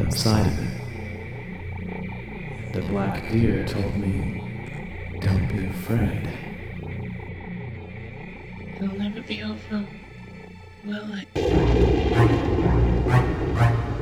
inside of it. The black deer told me, don't be afraid. It'll never be over, will it?